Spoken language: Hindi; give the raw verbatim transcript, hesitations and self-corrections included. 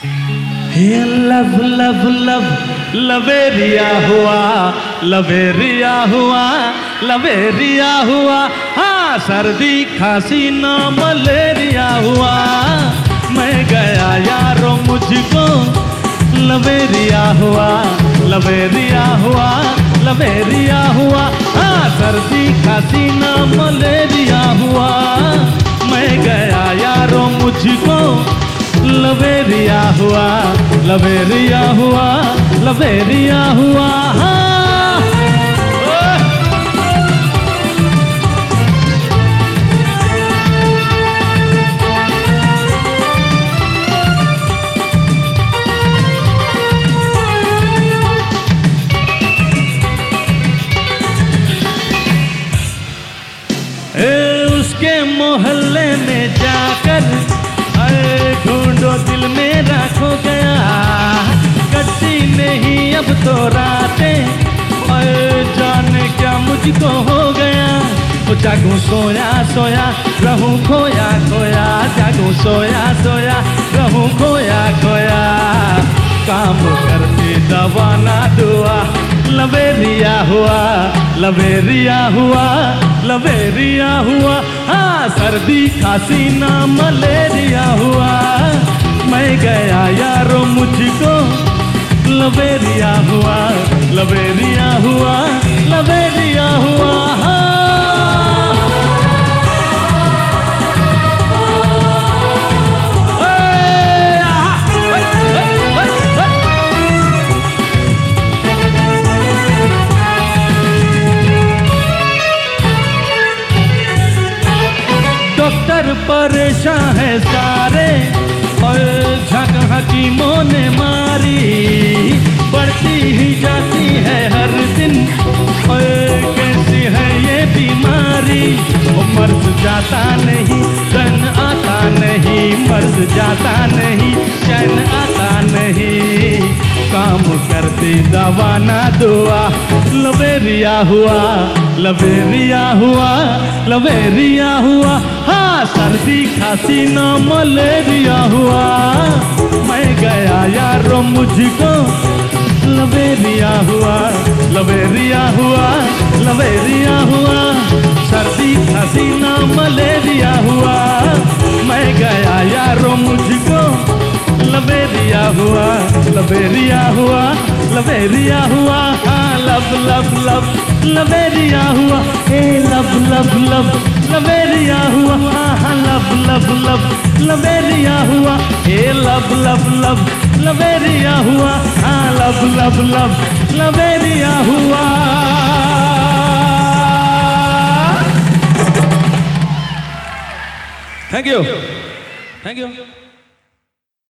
हे लव लव लव लवेरिया हुआ, लवेरिया हुआ, लवेरिया हुआ। हाँ, सर्दी खांसी ना मलेरिया हुआ। मैं गया यारो मुझको लवेरिया हुआ, लवेरिया हुआ, लवेरिया हुआ। हाँ, सर्दी खांसी ना मलेरिया हुआ। मैं गया यारो मुझको लवेरिया हुआ, लवेरिया हुआ, लवेरिया हुआ। हाँ। ए, उसके मोहल्ले में जाकर ढूंढो दिल मेरा खो गया। कट्टी नहीं अब तो रातें, जाने क्या मुझको हो गया। तो जागूं सोया सोया रहूं खोया खोया, जागूं सोया सोया रहूं खोया खोया। काम करती दवा ना दुआ, लवेरिया हुआ, लवेरिया हुआ, लवेरिया हुआ। हाँ, सर्दी खांसी ना मलेरिया हुआ। मैं गया यारो मुझको लवेरिया हुआ, लवेरिया हुआ, लवेरिया हुआ। हाँ। डॉक्टर परेशान है सारे और झक हकीमों ने मारी। बढ़ती ही जाती है हर दिन, और कैसी है ये बीमारी। वो मर्ज जाता नहीं, चैन आता नहीं, मर्ज जाता नहीं, चैन आता नहीं। काम करती दवा ना दुआ, लवेरिया हुआ, लवेरिया हुआ, लवेरिया हुआ। हाँ, सर्दी खांसी ना मलेरिया हुआ। मैं गया यारो मुझको लवेरिया हुआ, लवेरिया हुआ, लवेरिया हुआ। सर्दी खांसी ना मलेरिया हुआ। मैं गया यारो मुझको लवेरिया हुआ, लवेरिया हुआ, लवेरिया हुआ। हाँ, लव लव लव लवेरिया हुआ। हे लव लव लव लवेरिया हुआ। हाँ, लव लव लव लवेरिया हुआ। हे लव लव लव लवेरिया हुआ। हाँ, लव लव लव लवेरिया हुआ। Thank you, thank you.